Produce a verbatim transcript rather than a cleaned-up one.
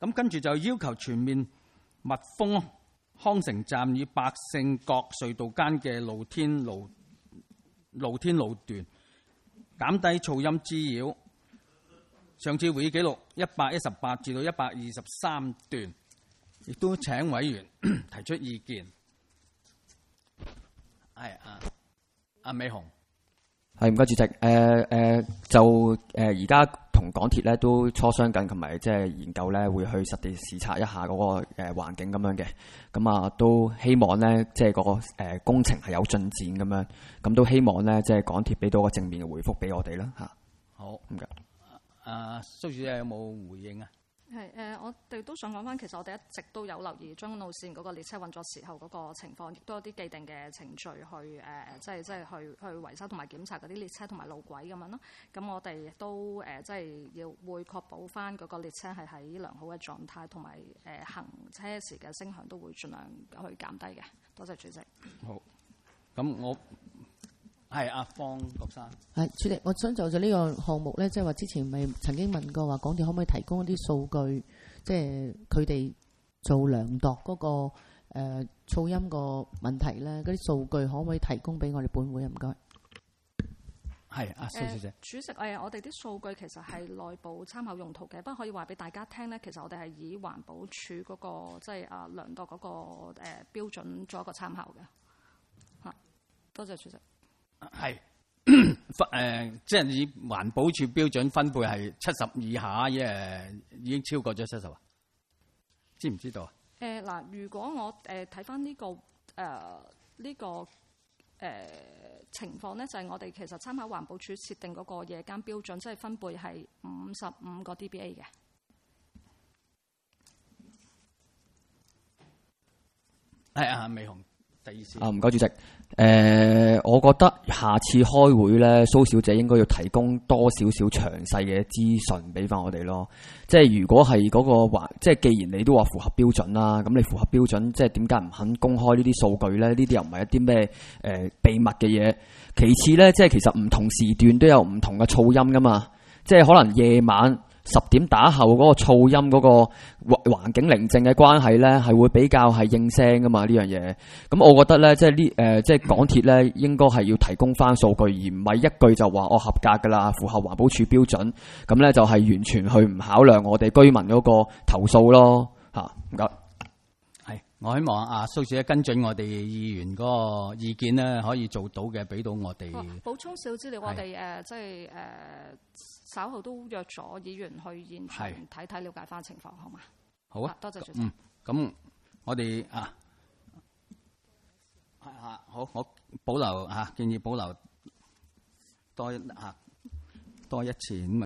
咁跟住就要求全面密封康城站與百勝角隧道間嘅露天路露天路段，減低噪音滋擾。上次會議記錄一百一十八至到一百二十三段，亦都請委員提出意見。係啊，阿美雄。 係唔該，主席。誒、呃、誒、呃，就誒而家同港鐵咧都磋商緊，同埋即係研究咧，會去實地視察一下嗰個誒環境咁樣嘅。咁啊，都希望咧，即係個誒工程係有進展咁樣。咁都希望咧，即係港鐵俾到個正面嘅回覆俾我哋啦嚇。 好， 唔該。 阿蘇小姐有冇回應啊？ 係誒、呃，我哋都想講翻，其實我哋一直都有留意將軍澳線嗰個列車運作時候嗰個情況，亦都有啲既定嘅程序去誒、呃，即係即係去去維修同埋檢查嗰啲列車同埋路軌咁樣咯。咁我哋亦都誒、呃，即係要會確保翻嗰個列車係喺良好嘅狀態，同埋誒行車時嘅聲響都會盡量去減低嘅。多謝主席。 好，咁我。係阿方國生。 係主席，我想就住呢個項目咧，即係話之前咪曾經問過話，港鐵可唔可以提供一啲數據，即係佢哋做量度嗰、那個誒、呃、噪音個問題咧，嗰啲數據可唔可以提供俾我哋本會啊？唔該。 係阿蘇小姐。 主席誒，我哋啲數據其實係內部參考用途嘅，不過可以話俾大家聽咧，其實我哋係以環保署嗰、那個即係啊量度嗰、那個誒、呃、標準做一個參考嘅。嚇，多謝主席。 係分誒，即係以環保署標準分配係七十以下，誒已經超過咗七十啊？知唔知道啊？ 誒嗱、呃，如果我誒睇翻呢個誒呢、呃這個誒、呃、情況咧，就係、是、我哋其實參考環保署設定嗰個夜間標準，即係分貝係五十五個 D B A 嘅。 係啊，美紅。 啊，唔該主席。誒、呃，我覺得下次開會咧，蘇小姐應該要提供多少少詳細嘅資訊俾翻我哋咯。即係如果係嗰、那個話，即係既然你都話符合標準啦，咁你符合標準，即係點解唔肯公開呢啲數據咧？呢啲又唔係一啲咩誒秘密嘅嘢。其次咧，即係其實唔同時段都有唔同嘅噪音噶嘛。即係可能夜晚十點打後嗰個噪音嗰個環境寧靜嘅關係咧，係會比較係應聲噶嘛呢樣嘢。咁我覺得咧，即係呢誒，即係港鐵咧，應該係要提供翻數據，而唔係一句就話我合格噶啦，符合環保署標準。咁咧就係完全去唔考量我哋居民嗰個投訴咯。吓，唔該。 係，我希望阿蘇小姐跟進我哋議員嗰個意見咧，可以做到嘅，俾到我哋。 補充少資料，我哋誒即係誒。稍後都約咗議員去現場睇睇，了解翻情況，好嘛？ 好啊， 多謝主席。 嗯，咁我哋啊，係啊，好，我保留啊，建議保留多啊多一次咁。